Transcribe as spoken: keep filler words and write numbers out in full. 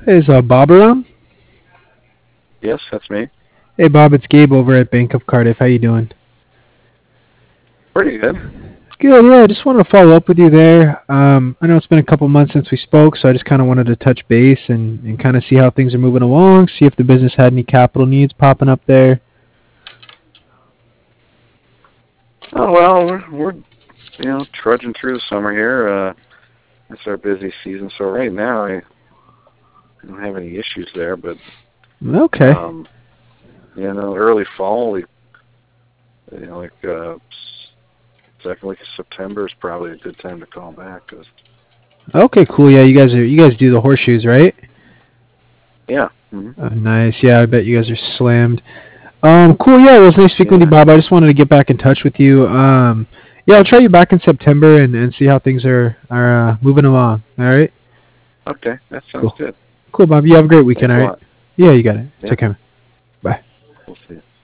Is uh, Bob around? Yes, that's me. Hey, Bob, it's Gabe over at Bank of Cardiff. How you doing? Pretty good. Good, yeah. I just wanted to follow up with you there. Um, I know it's been a couple months since we spoke, so I just kind of wanted to touch base and, and kind of see how things are moving along, see if the business had any capital needs popping up there. Oh well, we're, we're you know trudging through the summer here. Uh, it's our busy season, so right now I don't have any issues there. But Okay. um, you know, early fall, we you know like uh, second week of September is probably a good time to call back. Cause, Okay, cool. Yeah, you guys are you guys do the horseshoes, right? yeah. Mm-hmm. Uh, nice. Yeah, I bet you guys are slammed. Um, cool. Yeah, it was nice speaking with you, Yeah. Bob. I just wanted to get back in touch with you. Um, yeah, I'll try you back in September and, and see how things are are uh, moving along. All right. Okay, that sounds Cool. good. Cool, Bob. You have a great weekend. Thanks All a right. lot. Yeah, you got it. Yeah. Take care. Bye. We'll see you.